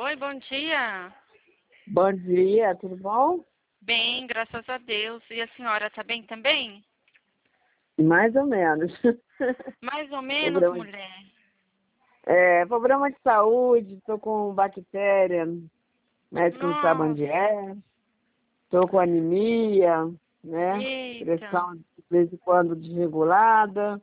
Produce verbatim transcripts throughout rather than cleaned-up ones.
Oi, bom dia. Bom dia, tudo bom? Bem, graças a Deus. E a senhora tá bem também? Mais ou menos. Mais ou menos, Problema, mulher. é, problema de saúde, tô com bactéria, médico não sabe onde Nossa, é, tô com anemia, né? eita. Pressão de vez em quando desregulada.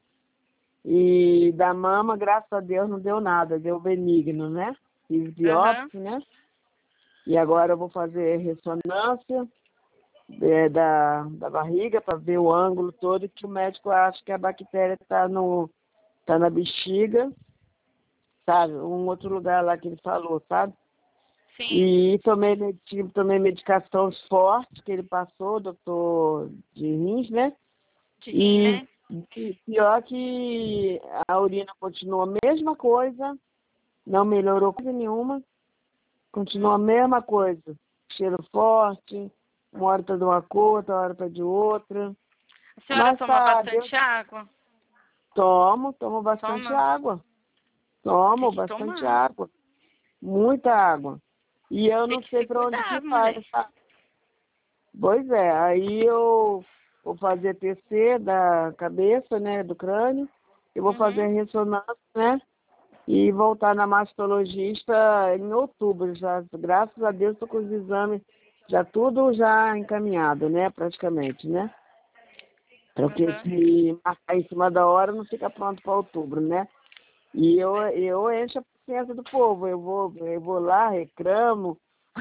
E da mama, graças a Deus, não deu nada, deu benigno, né? Fiz Aham. biópsia, né? E agora eu vou fazer ressonância é, da, da barriga para ver o ângulo todo que o médico acha que a bactéria está no, tá na bexiga, sabe? Um outro lugar lá que ele falou, sabe? Sim. E tomei, medi- tomei medicação forte que ele passou, doutor de rins, né? De rim, E né? pi- pior que a urina continua a mesma coisa, não melhorou coisa nenhuma, continua a Hum. mesma coisa. Cheiro forte, uma hora tá de uma cor, outra hora tá de outra. A senhora Mas toma tá, Deus, bastante água? tomo, tomo bastante Toma? água. Tem Tomo que bastante tomar. água. Muita água. E eu Tem não que sei se para onde que cuidar, vai, mulher. tá? Pois é, aí eu vou fazer T C da cabeça, né, do crânio, e vou fazer Uhum. ressonância, né, e voltar na mastologista em outubro já. Graças a Deus estou com os exames já tudo já encaminhado, né, praticamente, né? Porque Aham. se marcar em cima da hora não fica pronto para outubro, né? E eu, eu encho a paciência do povo, eu vou, eu vou lá, reclamo,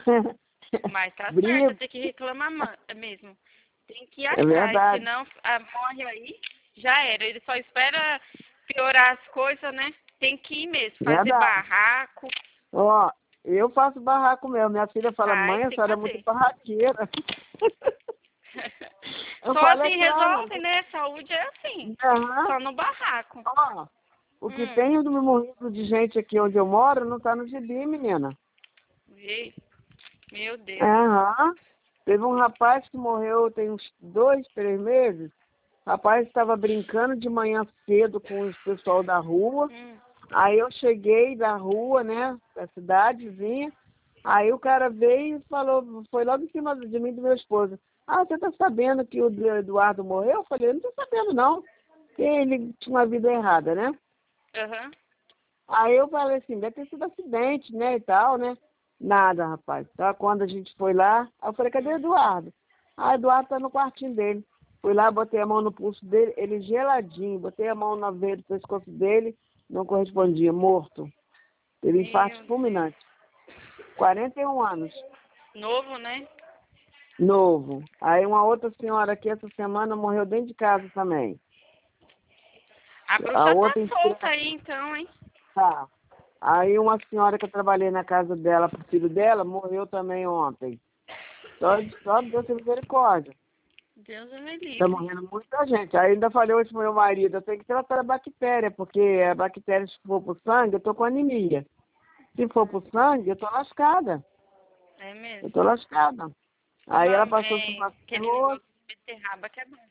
Mas tá certo, brigo, tem que reclamar ma- mesmo. Tem que ir é atrás, verdade. senão ah, morre aí, já era. Ele só espera piorar as coisas, né? Tem que ir mesmo, fazer Verdade. barraco. Ó, eu faço barraco mesmo. Minha filha fala, Faz, mãe, a tem que senhora é muito fazer. é Eu Só falo, é assim claro. resolve, né? Saúde é assim. Aham. Só no barraco. Ó, o que Hum. tem do morrido de gente aqui onde eu moro não tá no gibi, menina. Ih, meu Deus. Aham. Teve um rapaz que morreu tem uns dois, três meses. O rapaz estava brincando de manhã cedo com os pessoal da rua. Hum. Aí eu cheguei da rua, né, da cidadezinha. Aí o cara veio e falou, foi logo em cima de mim e do meu esposo. Ah, você tá sabendo que o Eduardo morreu? Eu falei, eu não tô sabendo não. Que ele tinha uma vida errada, né? Aham. Aí eu falei assim, deve ter sido acidente, né, e tal, né? Nada, rapaz. Tá? Quando a gente foi lá, aí eu falei, cadê o Hum. Eduardo? Ah, Eduardo tá no quartinho dele. Fui lá, botei a mão no pulso dele, ele geladinho, botei a mão na veia do pescoço dele, não correspondia, morto. Teve infarto Meu Deus. fulminante. quarenta e um anos, Novo, né? novo. Aí uma outra senhora aqui essa semana morreu dentro de casa também. A A bruxa tá outra solta inteira aí então, hein? tá. Aí uma senhora que eu trabalhei na casa dela, pro filho dela, morreu também ontem. Só, só Deus tem misericórdia. Deus me Tá livre. morrendo muita gente. Aí ainda falei hoje pro meu marido, eu tenho que tratar a bactéria, porque a bactéria, se for pro sangue, eu tô com anemia. Se for pro sangue, eu tô lascada. É Eu mesmo. tô lascada. Aí ela Toma passou por é, uma aquele negócio de beterraba que é bom.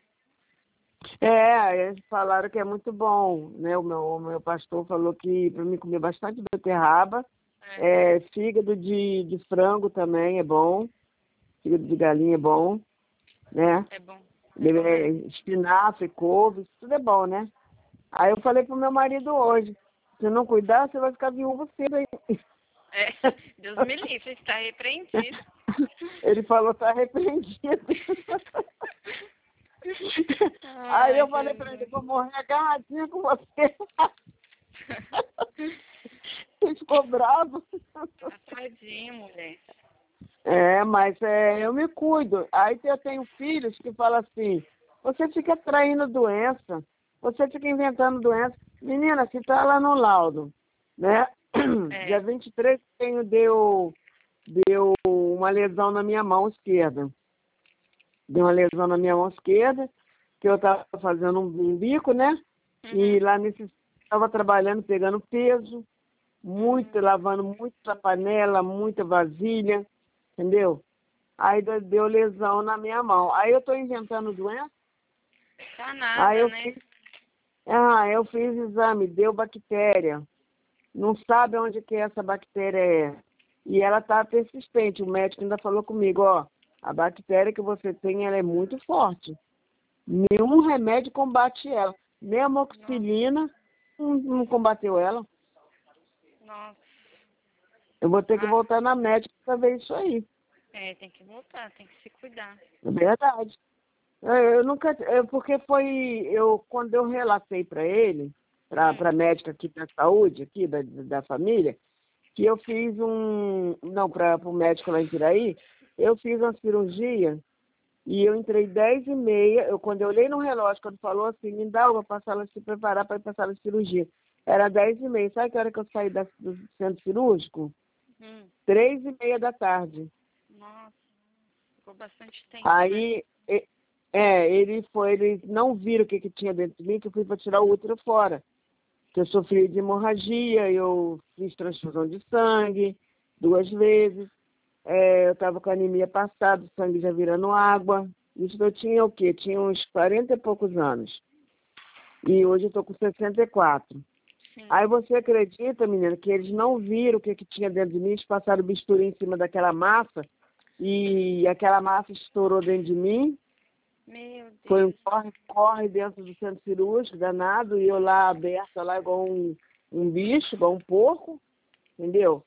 É, aí eles falaram que é muito bom, né? O meu, o meu pastor falou que para mim comer bastante beterraba, É, é, fígado de, de frango também é bom, fígado de galinha é bom, né? é bom. É bom É, mesmo. espinafre, couve, tudo é bom, né? Aí eu falei pro meu marido hoje, se não cuidar, você vai ficar viúvo cedo aí. É, Deus me livre, está repreendido. Ele falou, tá arrependido. Aí Ai, eu falei pra ele, Jesus. vou morrer agarradinha com você. Ele ficou bravo. Ah, tadinho, mulher. É, mas é, eu me cuido. Aí eu tenho filhos que falam assim, você fica traindo doença, você fica inventando doença. Menina, se tá lá no laudo, né? Dia É. vinte e três tenho, deu, deu uma lesão na minha mão esquerda. Deu uma lesão na minha mão esquerda, que eu estava fazendo um, um bico, né? E Uhum. lá nesse estava trabalhando, pegando peso, muito, Hum. lavando muita panela, muita vasilha, entendeu? Aí deu deu lesão na minha mão. Aí eu estou inventando doença. Tá Aí nada, eu né? fiz, ah, eu fiz exame, deu bactéria. Não sabe onde que essa bactéria é. E ela está persistente. O médico ainda falou comigo, ó, a bactéria que você tem, ela é muito forte. Nenhum remédio combate ela. Nem a amoxicilina não, não combateu ela. Nossa. Eu vou ter que Ah, voltar na médica para ver isso aí. é, tem que voltar, tem que se cuidar. É verdade. Eu, eu nunca... Eu, porque foi... Eu, quando eu relatei para ele, para Hum. a médica aqui da saúde, aqui da, da família, que eu fiz um... Não, para o médico lá em Piraí, eu fiz uma cirurgia e eu entrei dez e meia. Eu, quando eu olhei no relógio, quando falou assim, me dá uma para ela se preparar para ir para a sala de cirurgia. Era dez e meia. Sabe que hora que eu saí da, do centro cirúrgico? Hum. Três e meia da tarde. Nossa, ficou bastante tempo, né? Aí, e- é, ele foi, eles não viram o que, que tinha dentro de mim, que eu fui para tirar o útero fora. Que eu sofri de hemorragia, eu fiz transfusão de sangue duas vezes. É, eu estava com anemia passada, o sangue já virando água. Isso eu tinha o quê? Tinha uns quarenta e poucos anos. E hoje eu estou com sessenta e quatro. Sim. Aí você acredita, menina, que eles não viram o que, que tinha dentro de mim, eles passaram o bisturi em cima daquela massa e aquela massa estourou dentro de mim. Meu Foi um Deus. corre-corre dentro do centro cirúrgico, danado, e eu lá aberta, lá igual um, um bicho, igual um porco, entendeu?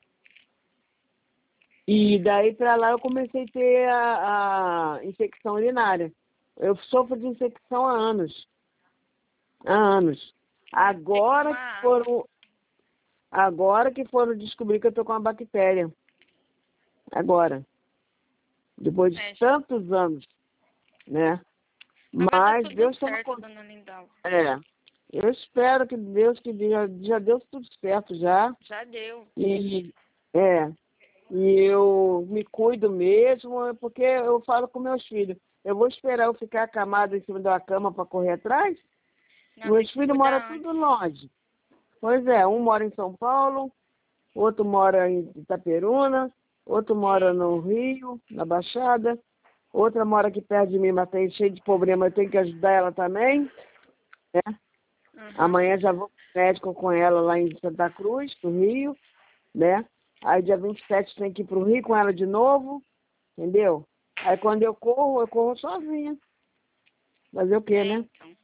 E daí pra lá eu comecei a ter a, a infecção urinária. Eu sofro de infecção há anos. Há anos. Agora tomar que água. foram, agora que foram descobrir que eu tô com uma bactéria. Agora. Depois de É, tantos anos, né? mas vai dar Mas tudo Deus está no certo, controle. dona Lindal. É. Eu espero que Deus, que já, já deu tudo certo já. Já deu. E, é, e eu me cuido mesmo, porque eu falo com meus filhos, eu vou esperar eu ficar acamado em cima da cama para correr atrás? Não, tem Meus que filhos moram cuidar tudo antes. longe. Pois é, um mora em São Paulo, outro mora em Itaperuna, outro mora Eita. no Rio, na Baixada, outra mora aqui perto de mim, mas tem cheio de problema, eu tenho que ajudar ela também, né? Uhum. Amanhã já vou pro médico com ela lá em Santa Cruz, no Rio, né? Aí dia vinte e sete tem que ir pro Rio com ela de novo, entendeu? Aí quando eu corro, eu corro sozinha. Fazer o quê, É, né? então.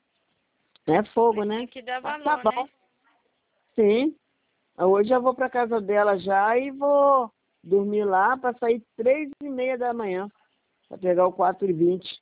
É fogo, Mas né? tem que dar Mas tá valor, bom. né? Sim. Hoje eu vou pra casa dela já e vou dormir lá para sair três e meia da manhã. Pra pegar o quatro e vinte.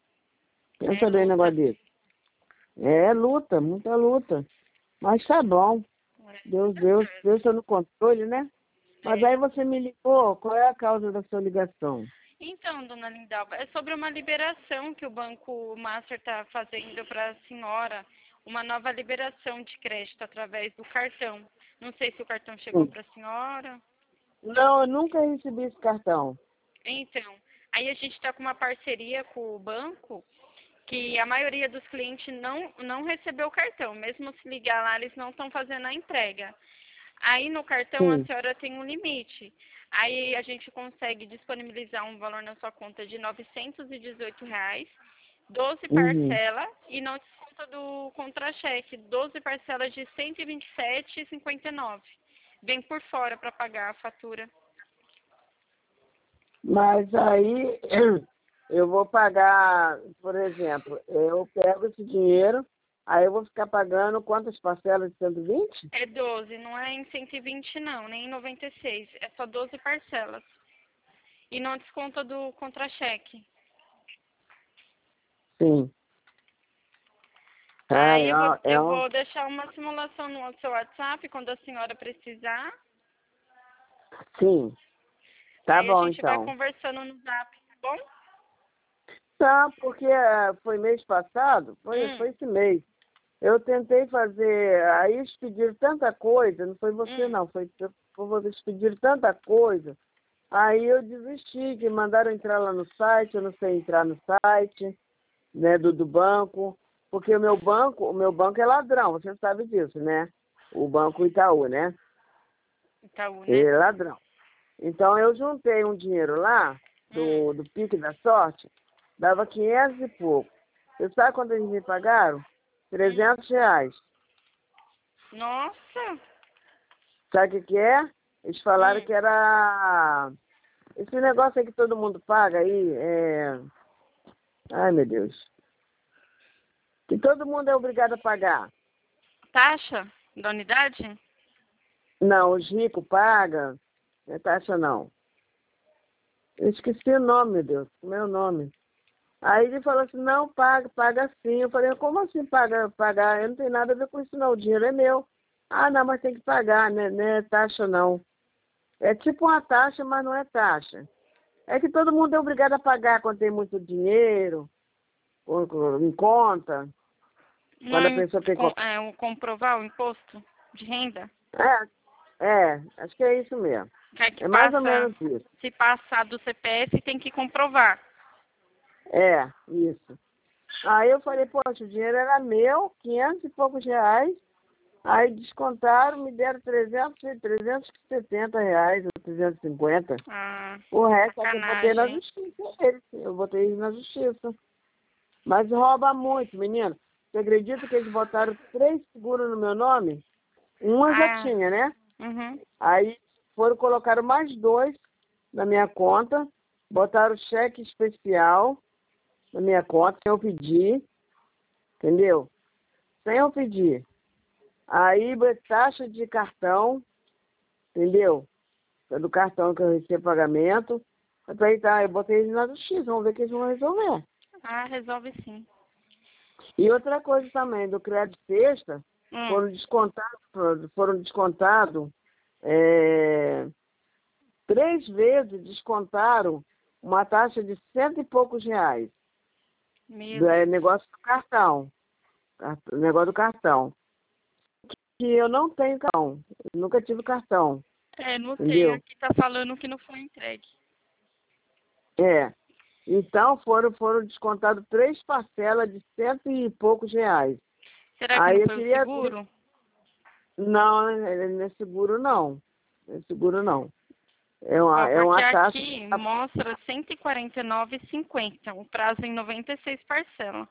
É Pensa bem no luta. negócio desse. É luta, muita luta. Mas tá bom. Deus, Deus, Deus está no controle, né? Mas É. aí você me ligou, qual é a causa da sua ligação? Então, dona Lindalva, é sobre uma liberação que o Banco Master está fazendo para a senhora, uma nova liberação de crédito através do cartão. Não sei se o cartão chegou Sim. para a senhora. Não, eu nunca recebi esse cartão. Então, aí a gente está com uma parceria com o banco que a maioria dos clientes não, não recebeu o cartão. Mesmo se ligar lá, eles não estão fazendo a entrega. Aí no cartão a Sim. senhora tem um limite. Aí a gente consegue disponibilizar um valor na sua conta de novecentos e dezoito reais, doze Uhum. parcelas e não desconta do contra-cheque, doze parcelas de cento e vinte e sete reais e cinquenta e nove centavos. Vem por fora para pagar a fatura. Mas aí eu vou pagar, por exemplo, eu pego esse dinheiro, aí eu vou ficar pagando quantas parcelas de cento e vinte? É doze, não é em cento e vinte não, nem em noventa e seis, é só doze parcelas. E não desconta do contra-cheque. Sim. Ah, Aí é, eu vou, uma- é eu um... vou deixar uma simulação no seu WhatsApp quando a senhora precisar. Sim. Tá Aí a bom, gente vai então. conversando no Zap, tá bom? Tá, porque eh, foi mês passado, foi, Hum, foi esse mês. Eu tentei fazer, aí eles pediram tanta coisa, não foi você hum. não, foi, foi eles pediram tanta coisa. Aí eu desisti, que mandaram entrar lá no site, eu não sei entrar no site, né, do, do banco, porque o meu banco, o meu banco é ladrão, você sabe disso, né? O Banco Itaú, né? Itaú, Ele né? é ladrão. Então eu juntei um dinheiro lá, Hum. do, do Pique da Sorte, dava quinhentos e pouco. Você sabe quando eles me pagaram? Hum. trezentos reais. Nossa, Sabe o que que é? Eles falaram Hum. que era... Esse negócio aí que todo mundo paga aí, é... Ai, meu Deus. Que todo mundo é obrigado a pagar. Taxa da unidade? Não, os ricos pagam. Não é taxa, não. Eu esqueci o nome, meu Deus. Como é o nome? Aí ele falou assim, não, paga, paga sim. Eu falei, como assim paga, pagar? Eu não tenho nada a ver com isso, não. O dinheiro é meu. Ah, não, mas tem que pagar, né? Não é taxa, não. É tipo uma taxa, mas não é taxa. É que todo mundo é obrigado a pagar quando tem muito dinheiro, ou- ou em conta, Não quando a é, pessoa tem... com- co- é o comprovar o imposto de renda? É, é, acho que é isso mesmo. Que é que É mais ou passa, menos isso. se passar do C P F, tem que comprovar. É, isso. Aí eu falei, poxa, o dinheiro era meu, quinhentos e poucos reais. Aí descontaram, me deram trezentos, trezentos e setenta reais, ou trezentos e cinquenta. Ah, O resto é que eu botei na sacanagem, hein? justiça. Eles, eu botei eles na justiça. Mas rouba muito, menino. Você acredita que eles botaram três seguros no meu nome? Uma já Ah, tinha, né? uhum. Aí foram colocar mais dois na minha conta, botaram cheque especial na minha conta, sem eu pedir, entendeu? Sem eu pedir. Aí taxa de cartão, entendeu? É do cartão que eu recebi pagamento. Eu falei, tá, eu botei eles na justiça, vamos ver o que eles vão resolver. Ah, resolve sim. E outra coisa também, do crédito sexta, Hum, foram descontados, foram descontados, é, três vezes descontaram uma taxa de cento e poucos reais. meu Do, é, Deus. negócio do cartão. Cart- Negócio do cartão. Que eu não tenho cartão. Eu nunca tive cartão. É, não tem. Entendeu? Aqui tá falando que não foi entregue. É. Então foram, foram descontados três parcelas de cento e poucos reais. Será que Aí não eu foi o queria ver. seguro? Não, é- não é seguro não. Não é seguro não. É Ó, uma, é porque uma taxa aqui mostra cento e quarenta e nove e cinquenta, o prazo em noventa e seis parcelas.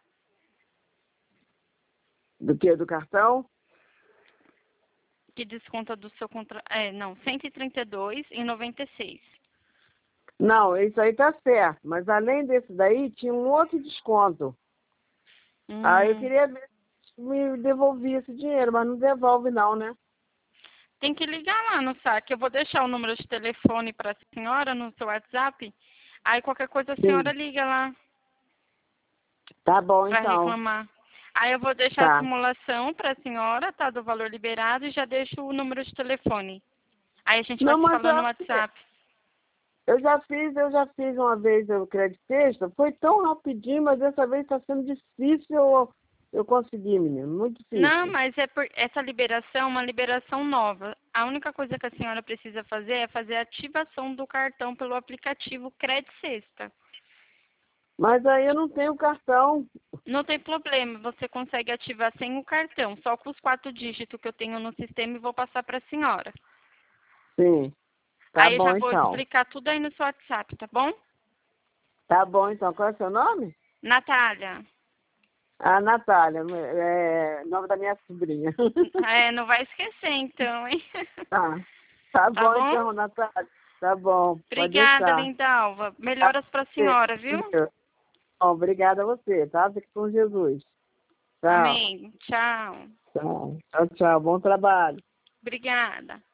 do que? Do cartão? Que desconta do seu contra... É, não, cento e trinta e dois e noventa e seis. Não, isso aí tá certo. Mas além desse daí, tinha um outro desconto. Aí eu Hum, queria ver se me devolvia esse dinheiro, mas não devolve não, né? tem que ligar lá no saque. Eu vou deixar o número de telefone para a senhora no seu WhatsApp. Aí qualquer coisa a senhora Sim. liga lá Tá bom, para então. reclamar. Aí eu vou deixar a Tá. simulação para a senhora, tá, do valor liberado e já deixo o número de telefone. Aí a gente vai Não, se mas falando no eu, WhatsApp. eu já fiz, eu já fiz uma vez o crédito sexta. Foi tão rapidinho, mas dessa vez está sendo difícil eu, eu conseguir, menino. Muito Não, difícil. mas é por essa liberação é uma liberação nova. A única coisa que a senhora precisa fazer é fazer a ativação do cartão pelo aplicativo Crédito Sexta. Mas aí eu não tenho cartão. Não tem problema, você consegue ativar sem o cartão, só com os quatro dígitos que eu tenho no sistema e vou passar para a senhora. Sim. Tá Aí eu já bom, vou então. explicar tudo aí no seu WhatsApp, tá bom? Tá bom, então. Qual é o seu nome? Natália, A Natália, é nome da minha sobrinha. é, não vai esquecer então, hein? Tá. Tá Tá bom, bom? então, Natália. Tá bom. Pode Obrigada, deixar. Lindalva. Tá. Melhoras para a senhora, viu? Bom, obrigada a você, tá? Fique com Jesus. Tchau. Amém. Tchau. Tchau. Tchau, tchau. Bom trabalho. Obrigada.